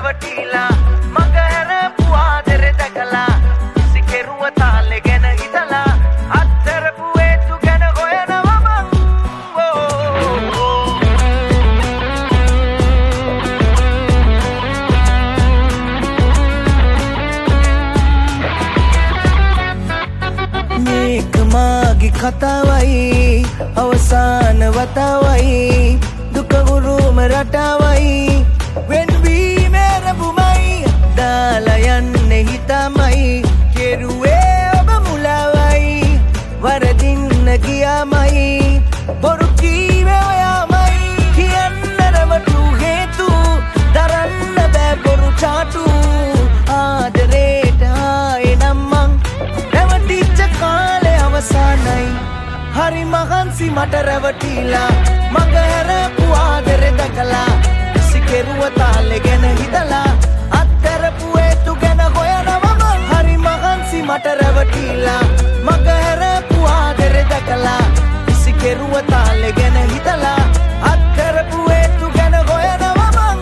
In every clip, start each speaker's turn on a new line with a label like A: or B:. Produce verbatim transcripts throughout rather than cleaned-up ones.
A: රැවටිලා මග හැරපු ආදරේ දැකලා සිකෙරුව තාලේ ගැන හිතලා අත්තරපු ඒතු ගැන හොයනවා මං මේක මාගේ කතාවයි අවසාන වතාවයි දුක උරුම රටාවයි වෙන්වීමේ රැඹුමයි දාලා යන්නේ හිතමයි කෙරුවේ ඔබ මුලාවයි වරදින්න ගියාමයි බොරු කීවේ ඔයාමයි කියන්න රැවටු හේතු දරන්න බෑ බොරු චාටු ආදරේට ආයෙනම් මං රැවටිච්ච කාලේ අවසానයි හරි මහන්සි මට රැවටිලා මග හැරපු ආදරේ දැකලා සිකෙරුව තාලේ ගැන හිතලා අත්තරපු ඒතු ගැන හොයනවා මං හරි මහන්සි මට රැවටිලා මග හැරපු ආදරේ දැකලා සිකෙරුව තාලේ ගැන හිතලා අත්තරපු ඒතු ගැන හොයනවා මං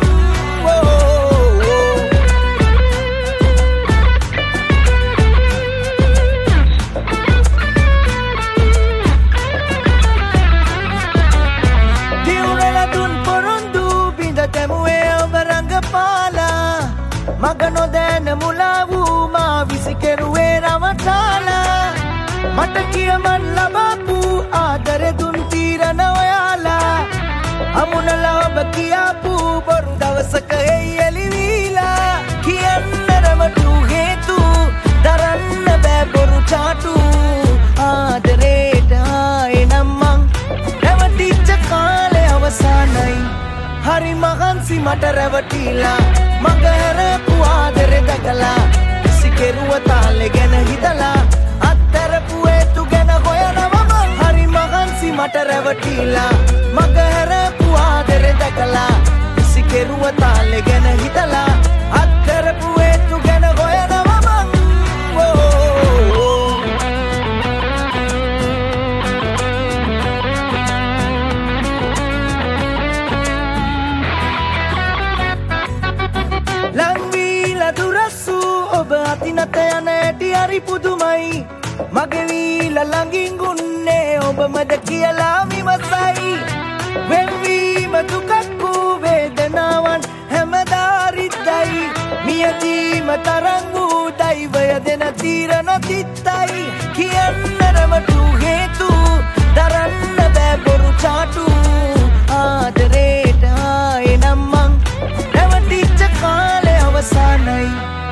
A: මග නොදැන මුලා වූ මා විසිකෙරුවේ රවටාලා මට කියමන් ලබපු ආදරෙ දුන් තීරණ ඔයාලා අමුණලා ඔබ කියාපු බොරු දවසක එයි එළිවීලා කියන්න රැවටු හේතු දරන්න බෑ බොරු චාටු ආදරේට ආයෙනම් මං රැවටිච්ච කාලේ අවසానයි හරි මහන්සි මට රැවටිලා මග හැරපු ආදරේ දැකලා සිකෙරුව තාලේ ගැන හිතලා අත්තරපු ඒතු ගැන හොයනවා මං හරි මහන්සි මට රැවටිලා මග හැරපු ආදරේ දැකලා සිකෙරුව තාලේ ගැන හිතලා අත්තරපු ඒතු ගැන හොයනවා මං අතිනත යන ඇටි හරි පුදුමයි මගේ වීලා ළඟින් ගුන්නේ ඔබමද කියලා විමසයි වෙන්වීම දුකක් වූ වේදනාවන් හැමදාරිද්දයි මියදීම තරම් වූ දෛවය දෙන තීරණ තිත්තයි කියන්න රැවටු හේතු දරන්න බෑ බොරු චාටු ආදරේට ආයෙනම් මං රැවටිච්ච කාලේ අවසానයි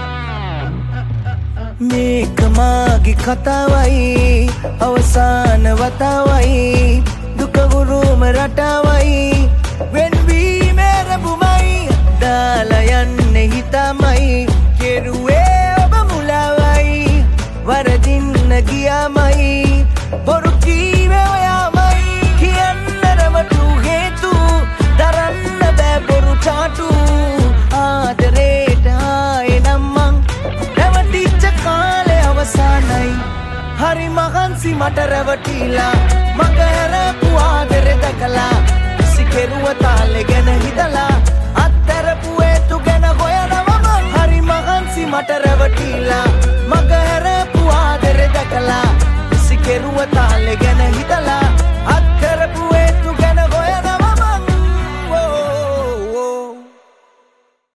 A: මේක මාගේ කතාවයි අවසාන වතාවයි දුක උරුම රටාවයි වෙන්වීමේ රැඹුමයි දාලා යන්නේ හිතමයි කෙරුවේ ඔබ මුලාවයි වරදින්න ගියාමයි බොරු කීවේ ඔයාමයි කියන්න රැවටු හේතු දරන්න බෑ බොරු චාටු ආදරේට ආයෙනම් මං රැවටිච්ච කාලේ අවසానයි හරි මහන්සි මට රැවටිලා මග හැරපු ආදරේ දැකලා සිකෙරුව තාලේ ගැන හිතලා අත්තරපු ඒතු ගැන හොයනවා මං හරි මහන්සි මට රැවටිලා මග හැරපු ආදරේ දැකලා සිකෙරුව තාලේ ගැන හිතලා